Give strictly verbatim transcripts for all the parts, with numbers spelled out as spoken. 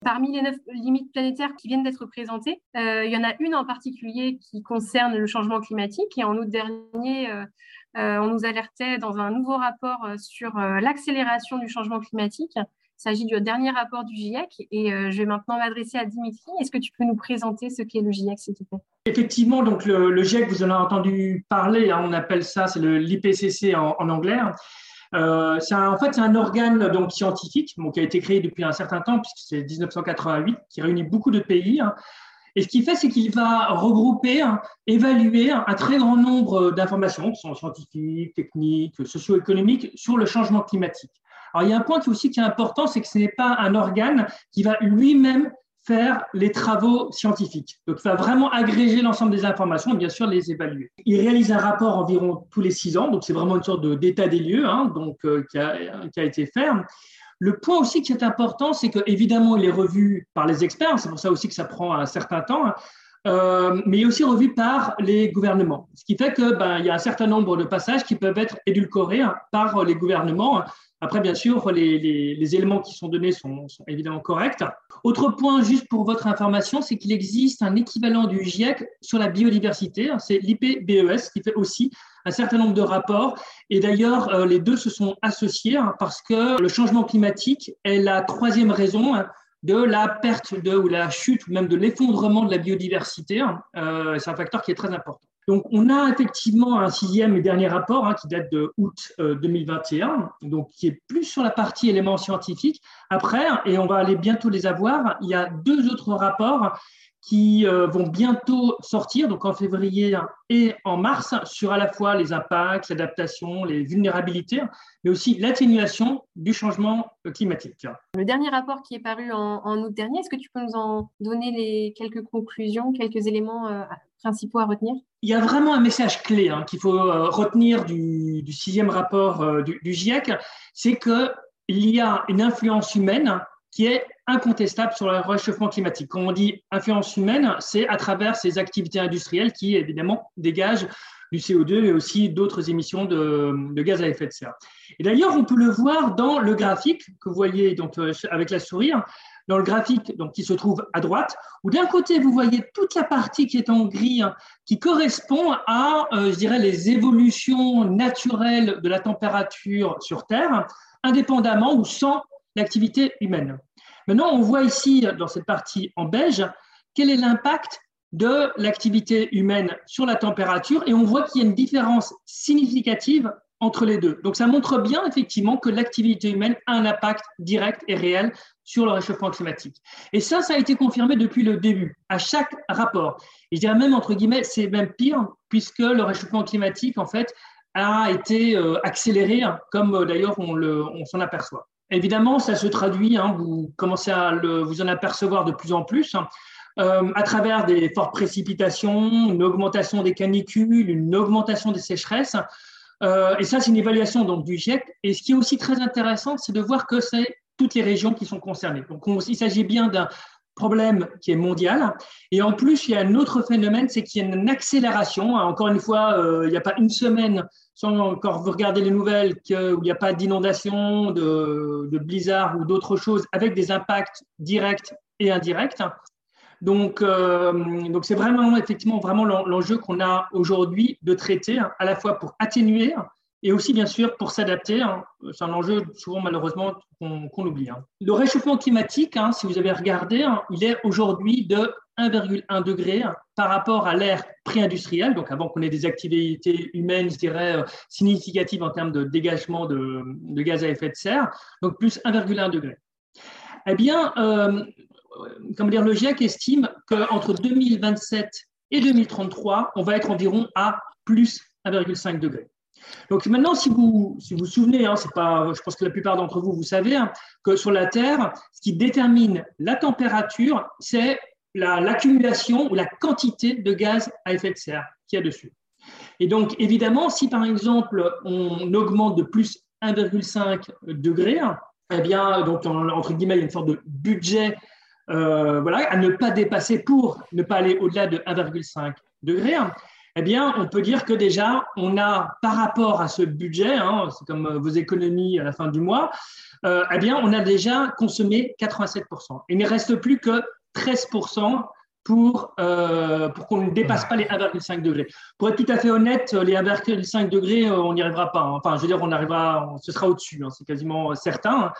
Parmi les neuf limites planétaires qui viennent d'être présentées, euh, il y en a une en particulier qui concerne le changement climatique. Et en août dernier, euh, euh, on nous alertait dans un nouveau rapport euh, sur euh, l'accélération du changement climatique. Il s'agit du dernier rapport du GIEC. Et euh, je vais maintenant m'adresser à Dimitri. Est-ce que tu peux nous présenter ce qu'est le GIEC, s'il te plaît? Effectivement, donc le, le GIEC, vous en avez entendu parler, hein, on appelle ça, c'est le l'I P C C en, en anglais. Euh, c'est un, en fait, c'est un organe donc, scientifique bon, qui a été créé depuis un certain temps, puisque c'est mille neuf cent quatre-vingt-huit, qui réunit beaucoup de pays. Hein. Et ce qu'il fait, c'est qu'il va regrouper, hein, évaluer un, un très grand nombre d'informations, qui sont scientifiques, techniques, socio-économiques, sur le changement climatique. Alors, il y a un point qui aussi qui est important, c'est que ce n'est pas un organe qui va lui-même faire les travaux scientifiques. Donc, il va vraiment agréger l'ensemble des informations et bien sûr les évaluer. Il réalise un rapport environ tous les six ans, donc c'est vraiment une sorte de, d'état des lieux hein, donc, euh, qui, a, qui a été fait. Le point aussi qui est important, c'est qu'évidemment, il est revu par les experts, c'est pour ça aussi que ça prend un certain temps, hein, euh, mais il est aussi revu par les gouvernements. Ce qui fait qu'il ben, y a un certain nombre de passages qui peuvent être édulcorés hein, par les gouvernements. Après, bien sûr, les, les, les éléments qui sont donnés sont, sont évidemment corrects. Autre point, juste pour votre information, c'est qu'il existe un équivalent du GIEC sur la biodiversité. C'est l'I P B E S qui fait aussi un certain nombre de rapports. Et d'ailleurs, les deux se sont associés parce que le changement climatique est la troisième raison de la perte de, ou la chute ou même de l'effondrement de la biodiversité. Euh, c'est un facteur qui est très important. Donc, on a effectivement un sixième et dernier rapport hein, qui date de août euh, deux mille vingt et un, donc qui est plus sur la partie éléments scientifiques. Après, et on va aller bientôt les avoir, il y a deux autres rapports qui euh, vont bientôt sortir, donc en février et en mars, sur à la fois les impacts, l'adaptation, les vulnérabilités, mais aussi l'atténuation du changement climatique. Le dernier rapport qui est paru en, en août dernier, est-ce que tu peux nous en donner les quelques conclusions, quelques éléments euh, principaux à retenir? Il y a vraiment un message clé hein, qu'il faut euh, retenir du, du sixième rapport euh, du, du GIEC, c'est qu'il y a une influence humaine qui est incontestable sur le réchauffement climatique. Quand on dit influence humaine, c'est à travers ces activités industrielles qui, évidemment, dégagent du C O deux et aussi d'autres émissions de, de gaz à effet de serre. Et d'ailleurs, on peut le voir dans le graphique que vous voyez donc, avec la souris, dans le graphique donc, qui se trouve à droite, où d'un côté, vous voyez toute la partie qui est en gris, qui correspond à, euh, je dirais, les évolutions naturelles de la température sur Terre, indépendamment ou sans l'activité humaine. Maintenant, on voit ici, dans cette partie en beige, quel est l'impact de l'activité humaine sur la température et on voit qu'il y a une différence significative entre les deux. Donc, ça montre bien effectivement que l'activité humaine a un impact direct et réel sur le réchauffement climatique. Et ça, ça a été confirmé depuis le début, à chaque rapport. Et je dirais même, entre guillemets, c'est même pire, puisque le réchauffement climatique, en fait, a été euh, accéléré, hein, comme euh, d'ailleurs on, le, on s'en aperçoit. Évidemment, ça se traduit, hein, vous commencez à le, vous en apercevoir de plus en plus, hein, euh, à travers des fortes précipitations, une augmentation des canicules, une augmentation des sécheresses. Euh, et ça, c'est une évaluation donc, du GIEC. Et ce qui est aussi très intéressant, c'est de voir que c'est toutes les régions qui sont concernées. Donc, on, il s'agit bien d'un problème qui est mondial. Et en plus, il y a un autre phénomène, c'est qu'il y a une accélération. Encore une fois, euh, il n'y a pas une semaine sans encore vous regarder les nouvelles que, où il n'y a pas d'inondation, de, de blizzard ou d'autres choses avec des impacts directs et indirects. Donc, euh, donc c'est vraiment effectivement vraiment l'enjeu qu'on a aujourd'hui de traiter, hein, à la fois pour atténuer et aussi bien sûr pour s'adapter. Hein. C'est un enjeu souvent malheureusement qu'on qu'on oublie. Hein. Le réchauffement climatique, hein, si vous avez regardé, hein, il est aujourd'hui de un virgule un degré hein, par rapport à l'ère pré-industrielle, donc avant qu'on ait des activités humaines, je dirais, euh, significatives en termes de dégagement de, de gaz à effet de serre, donc plus un virgule un degré. Eh bien, euh, comment dire, le GIEC estime qu'entre deux mille vingt-sept et deux mille trente-trois, on va être environ à plus un virgule cinq degré. Donc maintenant, si vous si vous, vous souvenez, hein, c'est pas, je pense que la plupart d'entre vous, vous savez hein, que sur la Terre, ce qui détermine la température, c'est la, l'accumulation ou la quantité de gaz à effet de serre qu'il y a dessus. Et donc, évidemment, si par exemple, on augmente de plus un virgule cinq degré, eh bien, donc, entre guillemets, il y a une sorte de budget euh, voilà, à ne pas dépasser pour ne pas aller au-delà de un virgule cinq degré. eh bien, on peut dire que déjà, on a, par rapport à ce budget, hein, c'est comme vos économies à la fin du mois, euh, eh bien, on a déjà consommé quatre-vingt-sept pour cent. Il ne reste plus que treize pour cent pour, euh, pour qu'on ne dépasse pas les un virgule cinq degrés. Pour être tout à fait honnête, les un virgule cinq degrés, on n'y arrivera pas. Hein. Enfin, je veux dire, on arrivera, ce sera au-dessus, hein, c'est quasiment certain.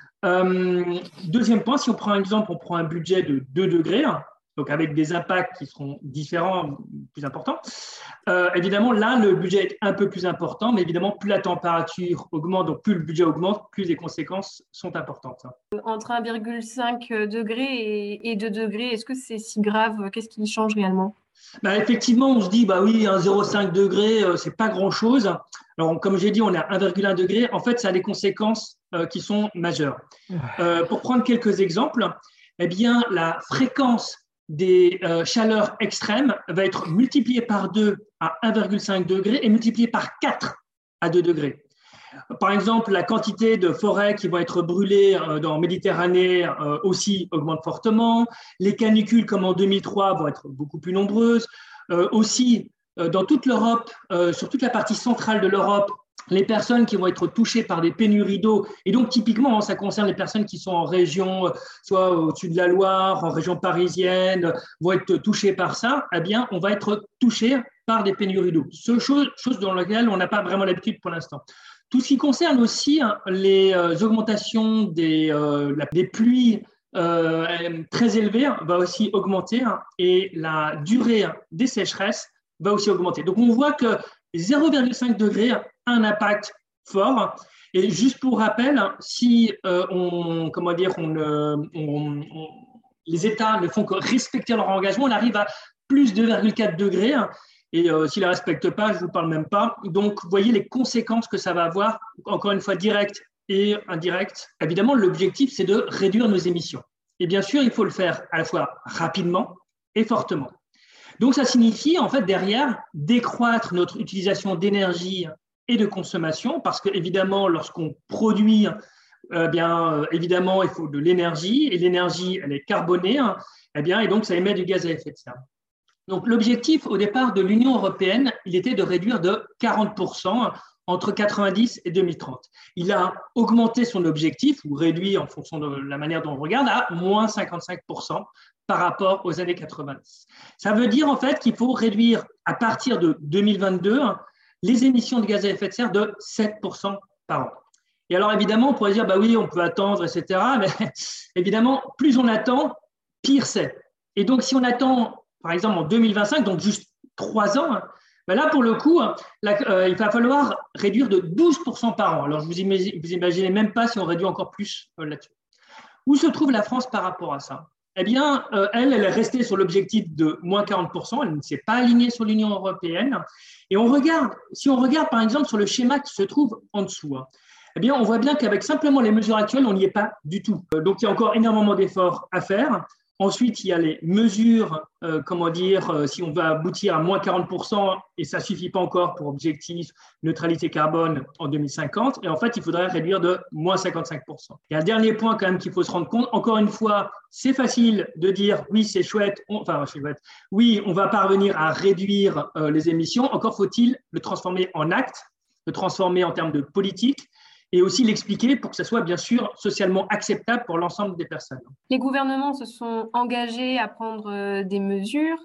Euh, deuxième point, si on prend un exemple, on prend un budget de deux degrés, hein, donc avec des impacts qui seront différents, plus importants. Euh, évidemment, là, le budget est un peu plus important, mais évidemment, plus la température augmente, donc plus le budget augmente, plus les conséquences sont importantes. Entre un virgule cinq degré et, et deux degrés, est-ce que c'est si grave? Qu'est-ce qui change réellement? Bah, effectivement, on se dit, bah oui, un zéro virgule cinq degré, euh, c'est pas grand-chose. Alors, comme j'ai dit, on est à un virgule un degré. En fait, ça a des conséquences euh, qui sont majeures. Euh, pour prendre quelques exemples, eh bien, la fréquence des euh, chaleurs extrêmes va être multipliée par deux à un virgule cinq degré et multipliée par quatre à deux degrés. Par exemple, la quantité de forêts qui vont être brûlées euh, dans Méditerranée euh, aussi augmente fortement. Les canicules, comme en deux mille trois, vont être beaucoup plus nombreuses. Euh, aussi, euh, dans toute l'Europe, euh, sur toute la partie centrale de l'Europe, les personnes qui vont être touchées par des pénuries d'eau, et donc typiquement, ça concerne les personnes qui sont en région, soit au-dessus de la Loire, en région parisienne, vont être touchées par ça, eh bien, on va être touché par des pénuries d'eau. Ce chose, chose dans laquelle on n'a pas vraiment l'habitude pour l'instant. Tout ce qui concerne aussi hein, les euh, augmentations des, euh, la, des pluies euh, très élevées hein, va aussi augmenter hein, et la durée hein, des sécheresses va aussi augmenter. Donc, on voit que zéro virgule cinq degré a un impact fort. Et juste pour rappel, si euh, on, comment dire, on, on, on, les États ne font que respecter leur engagement, on arrive à plus deux virgule quatre degrés. Et euh, s'ils ne la respectent pas, je ne vous parle même pas. Donc, vous voyez les conséquences que ça va avoir, encore une fois, directes et indirectes. Évidemment, l'objectif, c'est de réduire nos émissions. Et bien sûr, il faut le faire à la fois rapidement et fortement. Donc, ça signifie, en fait, derrière, décroître notre utilisation d'énergie et de consommation, parce qu'évidemment, lorsqu'on produit, eh bien, euh, évidemment, il faut de l'énergie, et l'énergie, elle est carbonée, hein, eh bien, et donc, ça émet du gaz à effet de serre. Donc, l'objectif au départ de l'Union européenne, il était de réduire de quarante pour cent entre quatre-vingt-dix et deux mille trente. Il a augmenté son objectif, ou réduit en fonction de la manière dont on regarde, à moins cinquante-cinq pour cent par rapport aux années quatre-vingt-dix. Ça veut dire en fait qu'il faut réduire à partir de deux mille vingt-deux les émissions de gaz à effet de serre de sept pour cent par an. Et alors évidemment, on pourrait dire, bah oui, on peut attendre, et cetera. Mais évidemment, plus on attend, pire c'est. Et donc, si on attend par exemple en deux mille vingt-cinq, donc juste trois ans, ben là, pour le coup, là, euh, il va falloir réduire de douze pour cent par an. Alors, je vous imagine, vous imaginez même pas si on réduit encore plus euh, là-dessus. Où se trouve la France par rapport à ça? Eh bien, euh, elle, elle est restée sur l'objectif de moins quarante pour cent. Elle ne s'est pas alignée sur l'Union européenne. Et on regarde, si on regarde par exemple sur le schéma qui se trouve en dessous, hein, eh bien, on voit bien qu'avec simplement les mesures actuelles, on n'y est pas du tout. Euh, donc, il y a encore énormément d'efforts à faire. Ensuite, il y a les mesures, euh, comment dire, euh, si on veut aboutir à moins quarante pour cent, et ça ne suffit pas encore pour objectif neutralité carbone en deux mille cinquante, et en fait, il faudrait réduire de moins cinquante-cinq pour cent. Il y a un dernier point quand même qu'il faut se rendre compte, encore une fois, c'est facile de dire oui, c'est chouette, on, enfin, c'est chouette, oui, on va parvenir à réduire euh, les émissions, encore faut-il le transformer en acte, le transformer en termes de politique, et aussi l'expliquer pour que ça soit bien sûr socialement acceptable pour l'ensemble des personnes. Les gouvernements se sont engagés à prendre des mesures.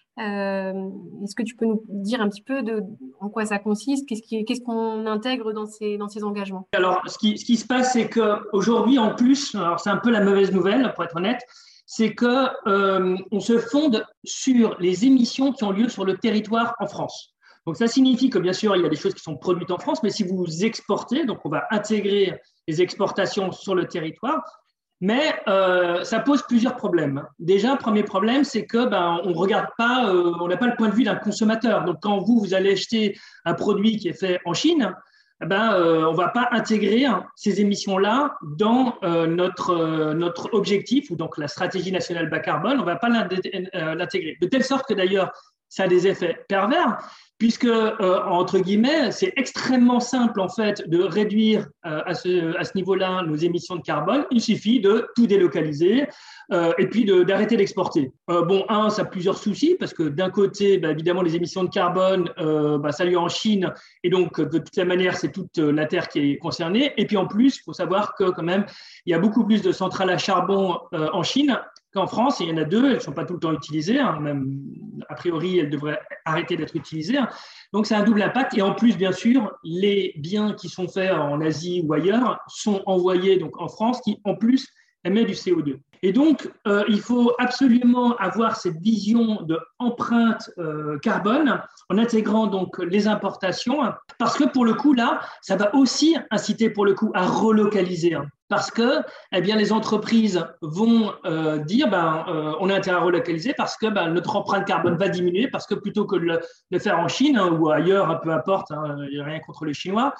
Euh, est-ce que tu peux nous dire un petit peu de, en quoi ça consiste? Qu'est-ce qui, qu'est-ce qu'on intègre dans ces, dans ces engagements? Alors, ce qui, ce qui se passe, c'est qu'aujourd'hui, en plus, alors c'est un peu la mauvaise nouvelle, pour être honnête, c'est qu'on euh, se fonde sur les émissions qui ont lieu sur le territoire en France. Donc, ça signifie que, bien sûr, il y a des choses qui sont produites en France, mais si vous exportez, donc on va intégrer les exportations sur le territoire, mais euh, ça pose plusieurs problèmes. Déjà, premier problème, c'est que ben, on regarde pas, euh, on n'a pas le point de vue d'un consommateur. Donc, quand vous, vous allez acheter un produit qui est fait en Chine, ben, euh, on ne va pas intégrer hein, ces émissions-là dans euh, notre, euh, notre objectif, ou donc la stratégie nationale bas carbone, on ne va pas l'intégrer. De telle sorte que, d'ailleurs, ça a des effets pervers, puisque, euh, entre guillemets, c'est extrêmement simple, en fait, de réduire euh, à ce, à ce niveau-là nos émissions de carbone. Il suffit de tout délocaliser euh, et puis de, d'arrêter d'exporter. Euh, bon, un, ça a plusieurs soucis, parce que d'un côté, bah, évidemment, les émissions de carbone, euh, bah, ça a lieu en Chine, et donc, de toute la manière, c'est toute la Terre qui est concernée. Et puis, en plus, il faut savoir que, quand même, il y a beaucoup plus de centrales à charbon euh, en Chine qu'en France. Et il y en a deux, elles ne sont pas tout le temps utilisées, hein, même a priori, elles devraient arrêter d'être utilisées. Hein. Donc, c'est un double impact. Et en plus, bien sûr, les biens qui sont faits en Asie ou ailleurs sont envoyés donc, en France, qui, en plus, émet du C O deux. Et donc, euh, il faut absolument avoir cette vision de empreinte euh, carbone en intégrant donc les importations, parce que pour le coup, là, ça va aussi inciter pour le coup à relocaliser. Hein. Parce que eh bien, les entreprises vont euh, dire ben, euh, on a intérêt à relocaliser parce que ben, notre empreinte carbone va diminuer, parce que plutôt que de le, de le faire en Chine hein, ou ailleurs, peu importe, hein, il n'y a rien contre les Chinois,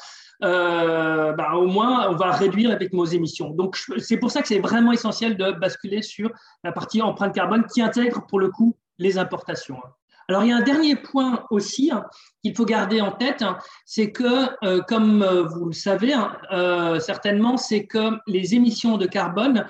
euh, ben, au moins on va réduire avec nos émissions. Donc c'est pour ça que c'est vraiment essentiel de basculer sur la partie empreinte carbone qui intègre pour le coup les importations. Alors, il y a un dernier point aussi hein, qu'il faut garder en tête, hein, c'est que, euh, comme euh, vous le savez hein, euh, certainement, c'est que les émissions de carbone,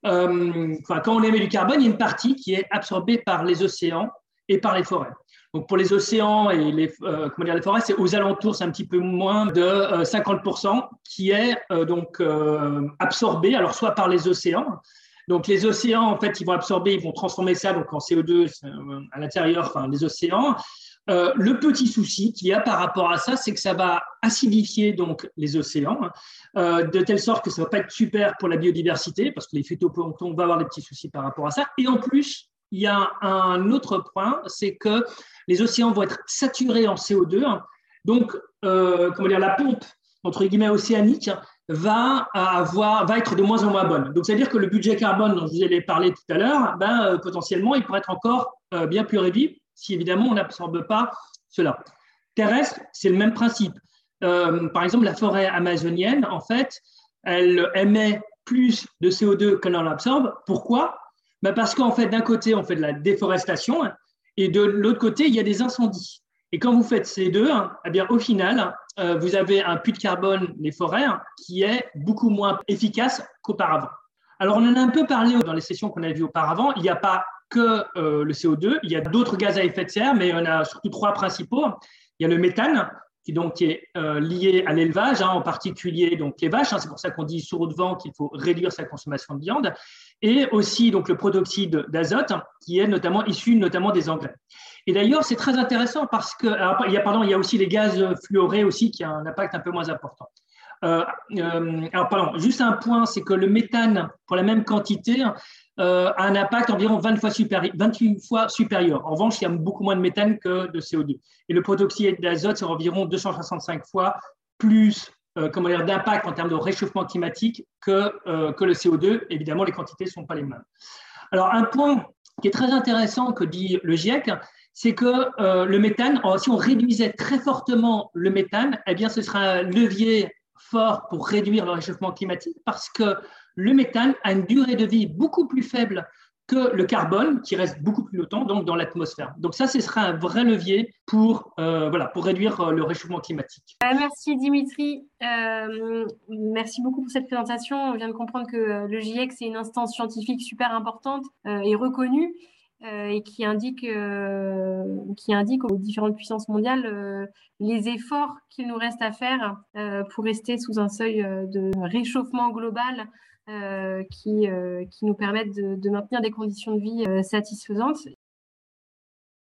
euh, enfin, quand on émet du carbone, il y a une partie qui est absorbée par les océans et par les forêts. Donc, pour les océans et les, euh, comment dire, les forêts, c'est aux alentours, c'est un petit peu moins de euh, cinquante pour cent qui est euh, donc euh, absorbé, alors soit par les océans. Donc, les océans, en fait, ils vont absorber, ils vont transformer ça donc, en C O deux à l'intérieur enfin, des océans. Euh, le petit souci qu'il y a par rapport à ça, c'est que ça va acidifier donc, les océans, euh, de telle sorte que ça ne va pas être super pour la biodiversité, parce que les phytoplanctons vont avoir des petits soucis par rapport à ça. Et en plus, il y a un autre point, c'est que les océans vont être saturés en C O deux. Donc, euh, comment dire, la pompe, entre guillemets, océanique, va avoir, va être de moins en moins bonne. Donc, c'est-à-dire que le budget carbone dont je vous ai parlé tout à l'heure, ben, euh, potentiellement, il pourrait être encore euh, bien plus réduit si, évidemment, on n'absorbe pas cela. Terrestre, c'est le même principe. Euh, par exemple, la forêt amazonienne, en fait, elle émet plus de C O deux qu'elle en absorbe. Pourquoi? Ben parce qu'en fait, d'un côté, on fait de la déforestation et de l'autre côté, il y a des incendies. Et quand vous faites ces deux, eh bien, au final, euh, vous avez un puits de carbone, les forêts, qui est beaucoup moins efficace qu'auparavant. Alors, on en a un peu parlé dans les sessions qu'on a vues auparavant. Il n'y a pas que euh, le C O deux, il y a d'autres gaz à effet de serre, mais on a surtout trois principaux. Il y a le méthane, qui donc est euh, lié à l'élevage, hein, en particulier donc les vaches. Hein, c'est pour ça qu'on dit sur eau de vent qu'il faut réduire sa consommation de viande. Et aussi donc le protoxyde d'azote, qui est notamment issu notamment des engrais. Et d'ailleurs, c'est très intéressant parce que, alors, il y a, pardon, il y a aussi les gaz fluorés aussi qui ont un impact un peu moins important. Euh, euh, alors, pardon, juste un point, c'est que le méthane, pour la même quantité, euh, a un impact environ vingt fois supérieur, vingt-huit fois supérieur. En revanche, il y a beaucoup moins de méthane que de C O deux. Et le protoxyde d'azote, c'est environ deux cent soixante-cinq fois plus euh, comment dire, d'impact en termes de réchauffement climatique que, euh, que le C O deux. Évidemment, les quantités ne sont pas les mêmes. Alors, un point qui est très intéressant que dit le GIEC, c'est que euh, le méthane, si on réduisait très fortement le méthane, eh bien, ce serait un levier fort pour réduire le réchauffement climatique parce que le méthane a une durée de vie beaucoup plus faible que le carbone, qui reste beaucoup plus longtemps donc, dans l'atmosphère. Donc ça, ce sera un vrai levier pour, euh, voilà, pour réduire le réchauffement climatique. Merci Dimitri. Euh, merci beaucoup pour cette présentation. On vient de comprendre que le GIEC, c'est une instance scientifique super importante euh, et reconnue. Euh, et qui indique, euh, qui indique aux différentes puissances mondiales euh, les efforts qu'il nous reste à faire euh, pour rester sous un seuil de réchauffement global euh, qui, euh, qui nous permettent de, de maintenir des conditions de vie euh, satisfaisantes.